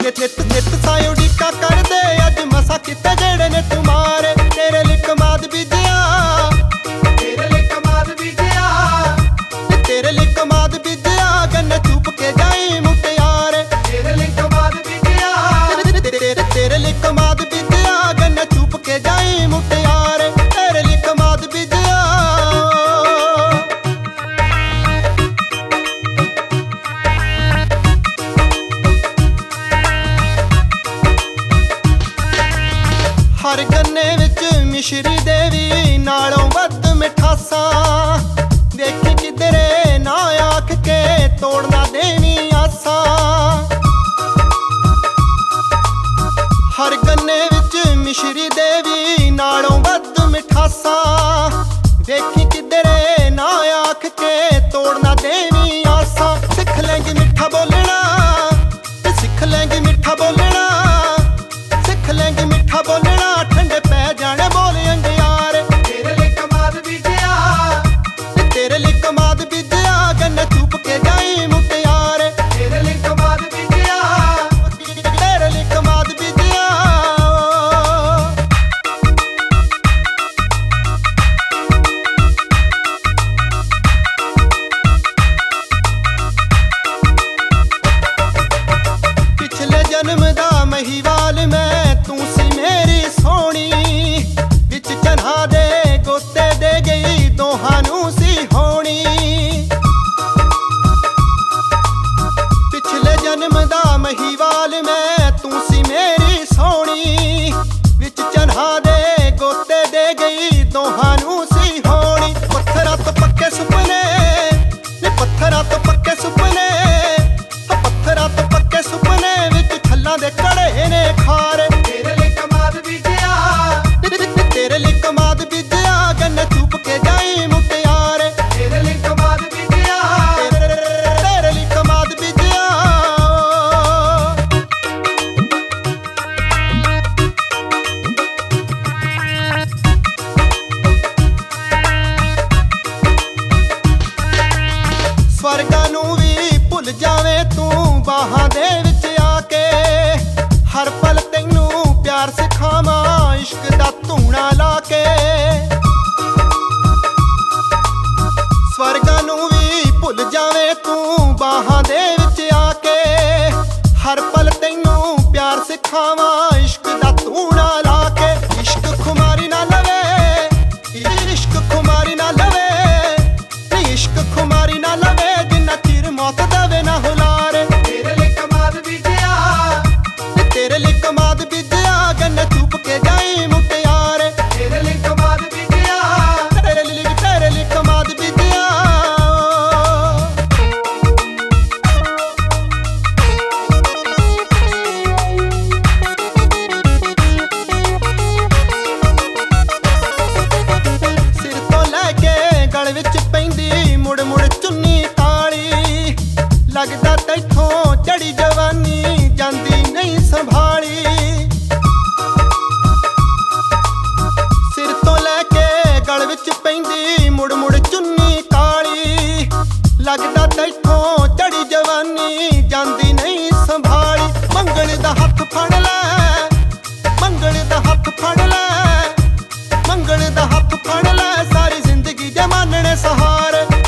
ਨਿਤ ਸਾਇਓ ਡੀਕਾ ਕਰਦੇ ਅੱਜ ਮਸਾ ਕਿਤੇ ਜਿਹੜੇ ਨੇ ਤੂੰ ਮਾਰੇ ਤੇਰੇ ਲਈ ਕਮਾਦ ਬੀਜਿਆ ਤੇਰੇ ਲਈ ਕਮਾਦ ਬੀਜਿਆ ਤੇਰੇ ਲਈ ਕਮਾਦ ਬੀਜਿਆ ਗੰਨੇ ਚੁੱਪ ਕੇ ਜਾਈ ਮੁਟਿਆਰੇ ਤੇਰੇ ਲਈ ਕਮਾਦ ਬੀਜਿਆ ਤੇਰੇ ਲਈ ਕਮਾਦ ਬੀਜਿਆ ਗੰਨੇ ਚੁੱਪ ਕੇ ਜਾਈ ਮੁਟਿਆਰੇ ਤੇਰੇ ਲਈ ਕਮਾਦ ਬੀਜਿਆ हर गन्ने विच मिश्री देवी नालों वध मिठासा देखी किधरे ना आख के तोड़ना देनी आसा हर गन्ने विच मिश्री देवी नालों वध मिठासा देखी किधरे ना आख के तोड़ना देनी आसा सिख लेंगी मिठा बोलना सिख लेंगी मिठा बोलना सिख लेंगी मिठा बोलना ठंडे पै जाने बोल अंगियार तेरे लिए कमाद बीजया तेरे लिए कमाद बीजया गन्ने चुप के जाई मुटियारे तेरे लिए कमाद बीजया तेरे लिए कमाद बीजया पिछले जन्म दा महीवाल मैं तू सी मेरी सोनी विच चन्हा दे गोते दे गई दोहां नू सी होनी पिछले जन्म दा महीवाल मैं तू सी मेरी सोनी विच चन्हा दे गोते दे गई दोहां नू सी होनी पत्थरां तो पक्के सुपने पत्थरां तो पक्के सुपने पत्थरां तो पक्के सुपने विच खल्लां दे कड़े ने खारे तेरे लिए कमाद बीजया तेरे लिए कमाद बीजया गन्ने चुप के जाई मुटियारे तेरे लिए कमाद बीजया तेरे लिए कमाद बीजया स्वर्गां नू भी भुल जावे तू बाहां दे विच आके हर पल तैनू प्यार सिखावां इश्क दा धूना ला के स्वर्गां नू भी भुल जावे तू बाहां दे विच आके हर पल तैनू प्यार सिखावां इश्क दा धूना ला के इश्क खुमारी ना लवे इश्क खुमारी ना लवे इश्क खुमारी ना लवे जिन्ना चिर मौत दवे ना हुलारे तेरे लिए कमाद बीजया तेरे लिए कमाद बीजया गन्ने चुप के जाई मुटियारे तेरे लिए कमाद बीजया तेरे लिए कमाद बीजया सिर तो लैके गल विच पैंदी मुड़ मुड़ चुन्नी काली लगदा तैथों चढ़ी जवानी जांदी नहीं संभाली सिर तो लैके गल विच पैंदी मुड़ मुड़ चुन्नी काली लगदा तैथों चढ़ी जवानी जांदी नहीं संभाली मंगल दा हत्थ फड़ लै मंगल दा हत्थ फड़ लै मंगल दा हत्थ फड़ लै सारी जिंदगी जे मानने सहारे